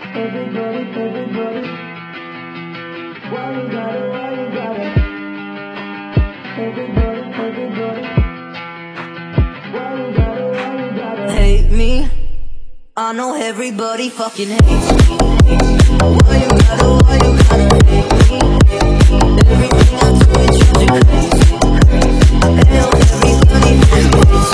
Everybody, why you gotta, everybody, why you gotta hate me? I know everybody fucking hates me. Why you gotta hate me? Everything I do it drives you crazy. Hell, everybody hates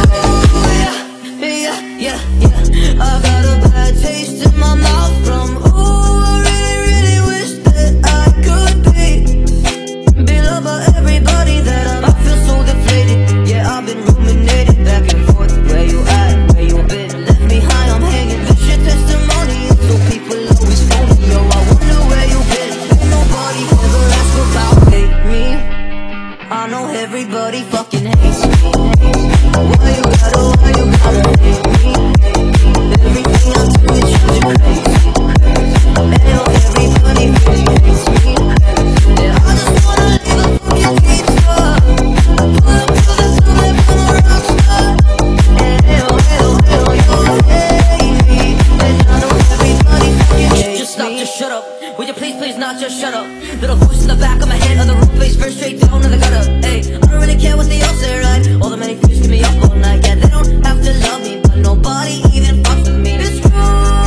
me. Yeah. I got a bad taste in my mouth from I really wish that I could be loved by everybody that I feel so deflated. Yeah, I've been ruminating back and forth. Where you at? Where you been? Left me high, I'm hanging. This shit testimony, so people always phone me. Yo, I wonder where you been. Nobody ever asked about hate me. I know everybody fucking hates me. Why you gotta hate me? Everything I do it drives you crazy. Hell, everybody really hates me. Yeah, I just wanna leave a fucking pizza. Pull up to the top like I'm a rockstar. Hell, you hate me. And I know everybody fucking hates me. Just stop, just shut up. Will you please not just shut up? Little voice in the back of my head, on the roof, face first straight down to the gutter. Hey, I don't really care what they all say, right? All the many fears keep me up all night. Yeah, they don't have to love me, but nobody even fucks with me. It's true.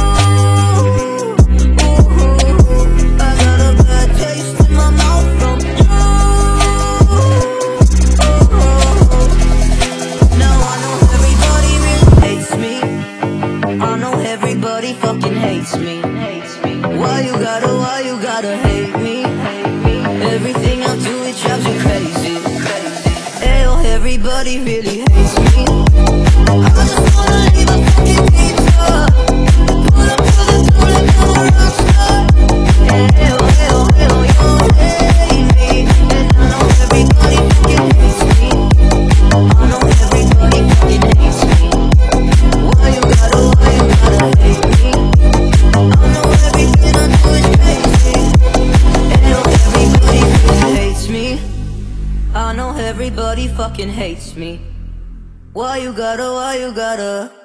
I got a bad taste in my mouth from you. Now I know everybody really hates me. I know everybody fucking hates me. Why you gotta hate me? Everything I do it drives you crazy. Ayo, everybody really hates me. I just wanna leave a fucking pizza. Pull up to the door like I'm a rockstar. Ayo, you hate me. And I know everybody fucking hates me. I know everybody fucking hates me. Why you gotta hate me? I know everything I do is crazy. Ayo, everybody really hates me. I know everybody fucking hates me. Why you gotta